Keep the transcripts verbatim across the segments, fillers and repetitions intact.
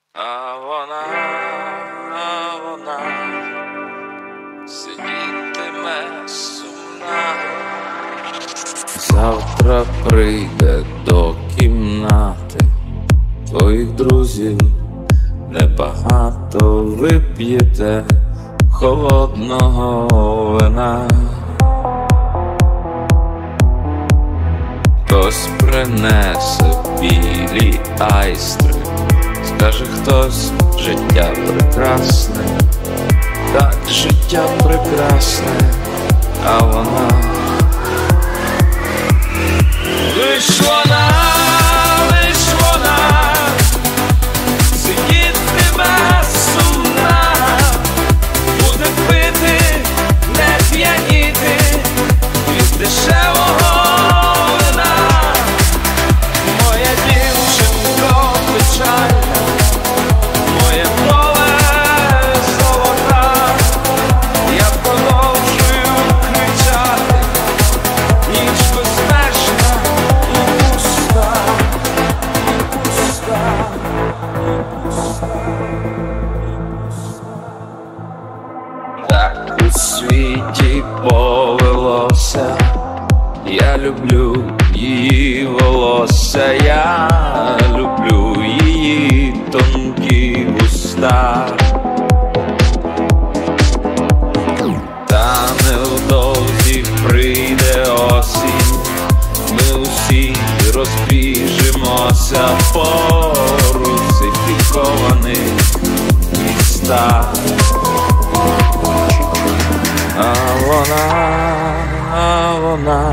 А вона, а вона сидітиме сумна. Завтра прийде до кімнати твоїх друзів, небагато вип'єте холодного вина. Хтось принесе білі айстри, скаже хтось, життя прекрасне, так життя прекрасне, а вона лиш вона, лиш вона сидітиме сумна, буде пити, не п'яніти від дешевого вина. Моя дівчинко печальна, моє поле золота, я продовжую кричати, ніч безмежна і пуста, і пуста, і пуста, і пуста. Так у світі повелося, я люблю її волосся, я люблю її тонкі вуста. Та невдовзі прийде осінь, ми усі розбіжимося по русифікованих містах. А вона, а вона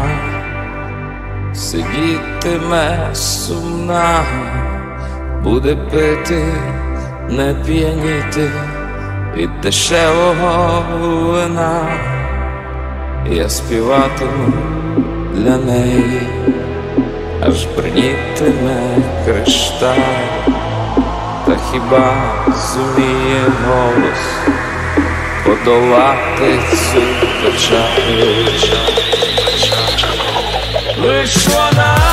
сидітиме сумна, буде пити, не п'яніти від дешевого вина. Я співатиму для неї, аж бринітиме кришталь. Та хіба зуміє голос подолати цю печаль? Лиш вона